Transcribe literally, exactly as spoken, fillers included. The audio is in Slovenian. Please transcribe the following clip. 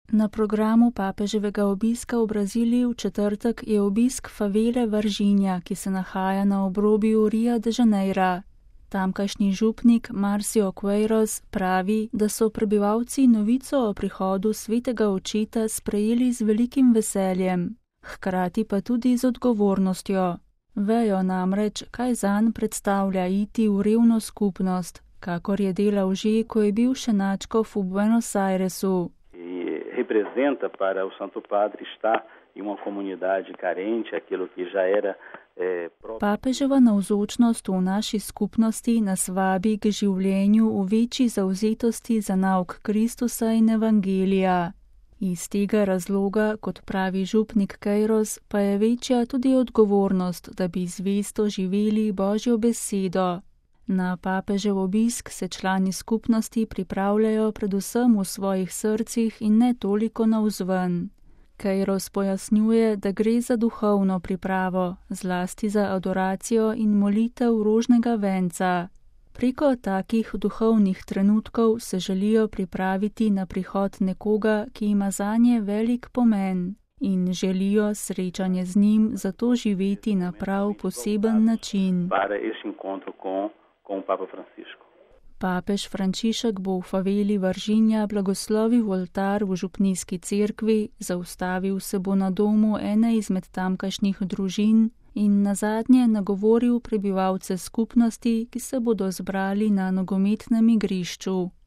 Na programu papeževega obiska v Braziliji v četrtek je obisk favele Varginha, ki se nahaja na obrobju Ria de Janeira. Tamkajšnji župnik Marcio Queiroz pravi, da so prebivalci novico o prihodu svetega očeta sprejeli z velikim veseljem, hkrati pa tudi z odgovornostjo. Vejo namreč, kaj zanj predstavlja iti v revno skupnost, kakor je delal že, ko je bil še nadškof v Buenos Airesu. Representa para o Santo Padre estar em uma comunidade carente, aquilo que já era eh, Papeževa navzočnost v naši skupnosti nas vabi k življenju v večji zavzetosti za nauk Kristusa in Evangelija. Iz tega razloga, kot pravi župnik Queiroz, pa je večja tudi odgovornost, da bi zvesto živeli Božjo besedo. Na papežev obisk se člani skupnosti pripravljajo predvsem v svojih srcih in ne toliko navzven. Queiroz pojasnjuje, da gre za duhovno pripravo, zlasti za adoracijo in molitev rožnega venca. Preko takih duhovnih trenutkov se želijo pripraviti na prihod nekoga, ki ima zanje velik pomen, in želijo srečanje z njim zato živeti na prav poseben način. Papež Frančišek bo v faveli Varginha blagoslovil oltar v župnijski cerkvi, zaustavil se bo na domu ene izmed tamkajšnjih družin in nazadnje nagovoril prebivalce skupnosti, ki se bodo zbrali na nogometnem igrišču.